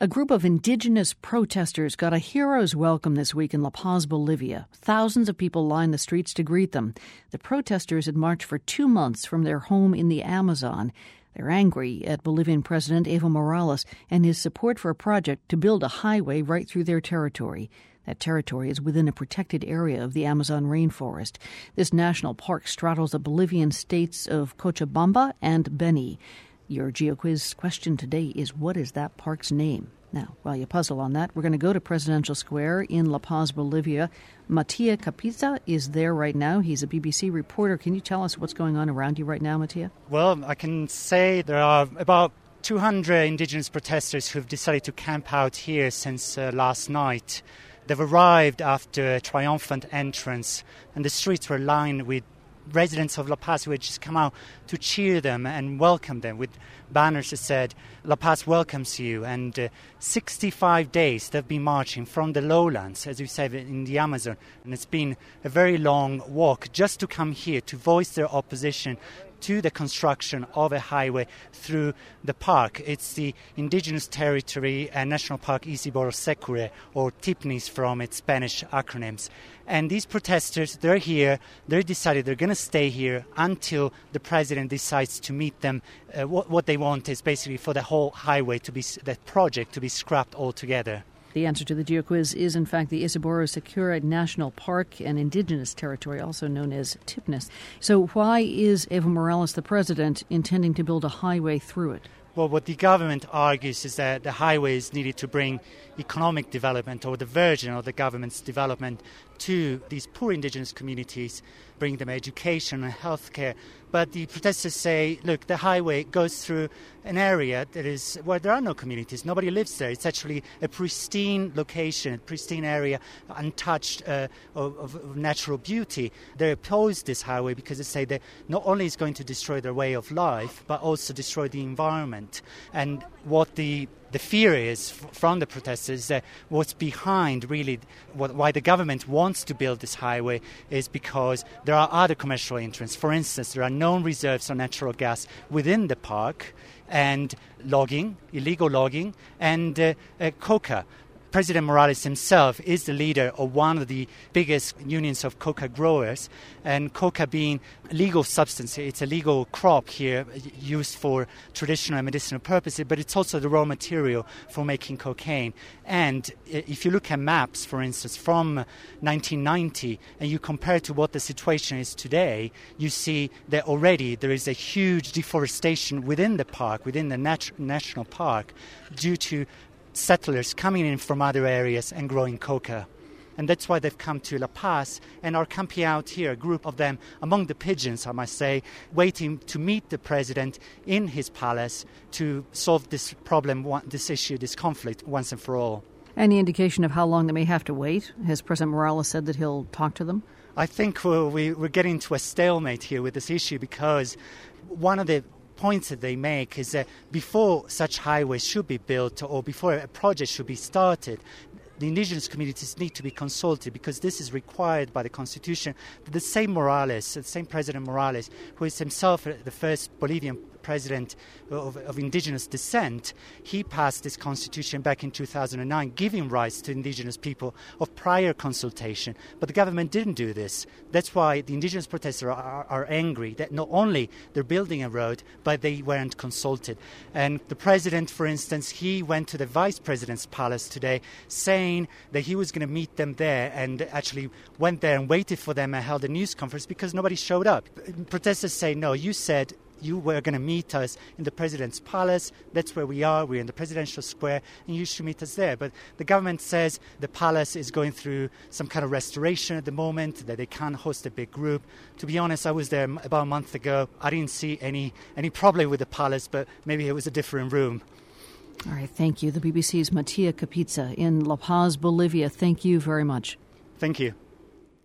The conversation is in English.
A group of indigenous protesters got a hero's welcome this week in La Paz, Bolivia. Thousands of people lined the streets to greet them. The protesters had marched for 2 months from their home in the Amazon. They're angry at Bolivian President Evo Morales and his support for a project to build a highway right through their territory. That territory is within a protected area of the Amazon rainforest. This national park straddles the Bolivian states of Cochabamba and Beni. Your GeoQuiz question today is, what is that park's name? Now, while you puzzle on that, we're going to go to Presidential Square in La Paz, Bolivia. Mattia Capizza is there right now. He's a BBC reporter. Can you tell us what's going on around you right now, Mattia? Well, I can say there are about 200 indigenous protesters who've decided to camp out here since last night. They've arrived after a triumphant entrance, and the streets were lined with residents of La Paz who had just come out to cheer them and welcome them with banners that said, "La Paz welcomes you." And 65 days they've been marching from the lowlands, as you said, in the Amazon. And it's been a very long walk just to come here to voice their opposition to the construction of a highway through the park. It's the indigenous territory and National Park Isidoro Secure, or TIPNIS from its Spanish acronyms. And these protesters, they're here, they're decided they're going to stay here until the president decides to meet them. What they want is basically for the whole highway to be, the project to be scrapped altogether. The answer to the GeoQuiz is, in fact, the Isidoro Secure National Park and Indigenous Territory, also known as TIPNIS. So why is Evo Morales, the president, intending to build a highway through it? Well, what the government argues is that the highway is needed to bring economic development, or the version of the government's development, to these poor indigenous communities, bring them education and healthcare. But the protesters say, look, the highway goes through an area that is where there are no communities. Nobody lives there. It's actually a pristine location, a pristine area, untouched of natural beauty. They oppose this highway because they say that not only is going to destroy their way of life, but also destroy the environment. And what the fear is from the protesters is that what's behind really why the government wants to build this highway is because there are other commercial interests. For instance, there are known reserves of natural gas within the park, and logging, illegal logging, and coca. President Morales himself is the leader of one of the biggest unions of coca growers, and coca being a legal substance. It's a legal crop here used for traditional and medicinal purposes, but it's also the raw material for making cocaine. And if you look at maps, for instance, from 1990, and you compare it to what the situation is today, you see that already there is a huge deforestation within the park, within the national park, due to settlers coming in from other areas and growing coca. And that's why they've come to La Paz and are camping out here, a group of them among the pigeons, I must say, waiting to meet the president in his palace to solve this problem, this issue, this conflict once and for all. Any indication of how long they may have to wait? Has President Morales said that he'll talk to them? I think we're getting to a stalemate here with this issue, because one of the points that they make is that before such highways should be built, or before a project should be started, the indigenous communities need to be consulted, because this is required by the Constitution. The same Morales, the same President Morales, who is himself the first Bolivian president of indigenous descent, he passed this constitution back in 2009, giving rights to indigenous people of prior consultation. But the government didn't do this. That's why the indigenous protesters are angry that not only they're building a road, but they weren't consulted. And the president, for instance, he went to the vice president's palace today saying that he was going to meet them there, and actually went there and waited for them and held a news conference because nobody showed up. Protesters say, no, you said you were going to meet us in the president's palace. That's where we are. We're in the presidential square, and you should meet us there. But the government says the palace is going through some kind of restoration at the moment, that they can't host a big group. To be honest, I was there about a month ago. I didn't see any problem with the palace, but maybe it was a different room. All right, thank you. The BBC's Mattia Capizza in La Paz, Bolivia. Thank you very much. Thank you.